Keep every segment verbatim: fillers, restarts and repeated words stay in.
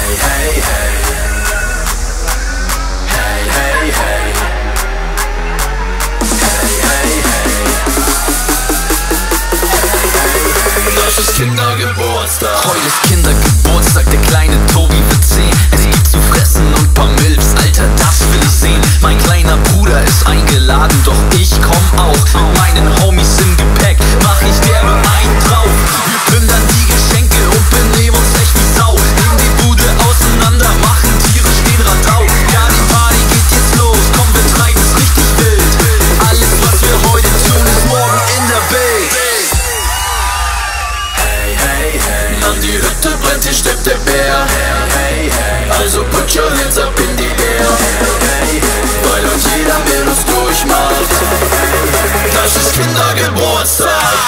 Hey, hey, hey. Hey, hey, hey. Hey, hey, hey. Das ist Kindergeburtstag. Heute ist Kindergeburtstag, der kleine Tobi wird zehn. Es gibt zu fressen und paar Milfs, Alter, das will ich sehen. Mein kleiner Bruder ist eingeladen, doch ich komm auch. Mit meinen Homies im Gepäck mach ich derbe einen drauf. Wir plündern die Geschenke und benehmen uns echt wie Sau. Nehmen die Bude auseinander, machen Tiere stehen Radau. Ja, die Party geht jetzt los, komm, wir treiben es richtig wild. Alles, was wir heute tun, ist morgen in der Bild. An die Hütte brennt, hier steppt der Bär. Hey, hey, hey. Also put your hands up in the air. Hey, hey, weil uns jeder mit uns durchmacht. Das ist Kindergeburtstag.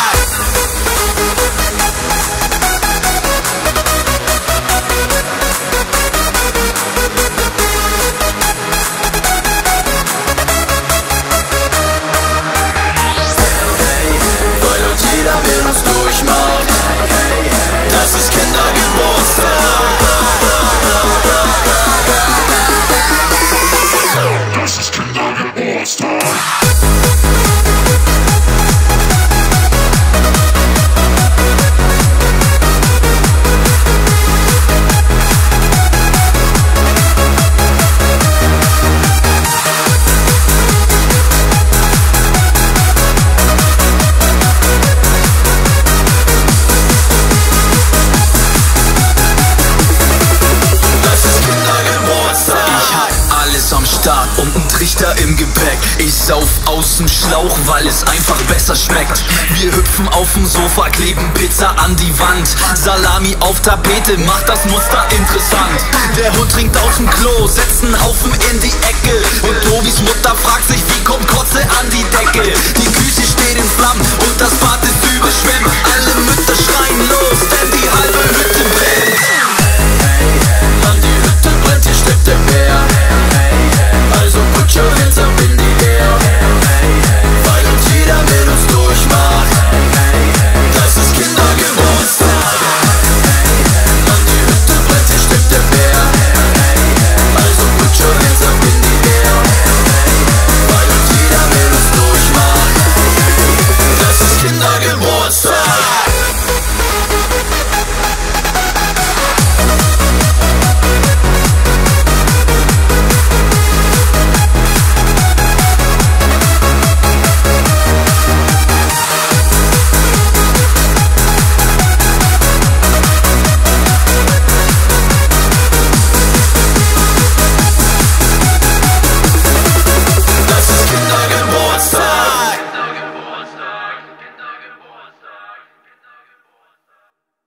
Weil uns jeder mit uns durchmacht. Das ist Kindergeburtstag. Das ist Kindergeburtstag. Und ein Trichter im Gepäck. Ich sauf aus dem Schlauch, weil es einfach besser schmeckt. Wir hüpfen auf dem Sofa, kleben Pizza an die Wand. Salami auf Tapete, macht das Muster interessant. Der Hund trinkt aus dem Klo, setzt einen Haufen in die Ecke. Und Tobis Mutter fragt sich, wie kommt Kotze an die Decke? Die Küche steht in Flammen und das Bad